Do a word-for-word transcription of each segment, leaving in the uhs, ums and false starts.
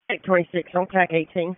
twenty-six on T A C eighteen.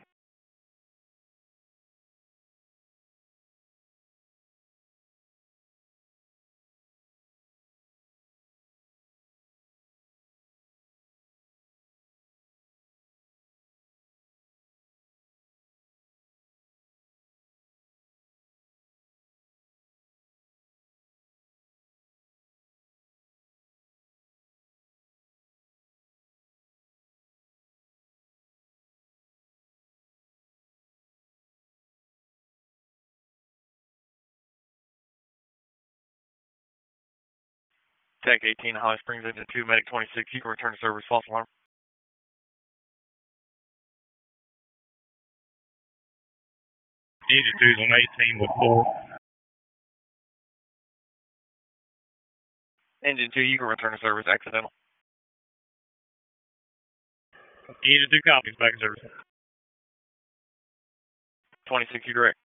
T A C eighteen, Holly Springs, Engine two, Medic twenty-six, you can return to service, false alarm. Engine two is on eighteen with four. Engine two, you can return to service, accidental. Engine two copies, back in service. twenty-six, you direct.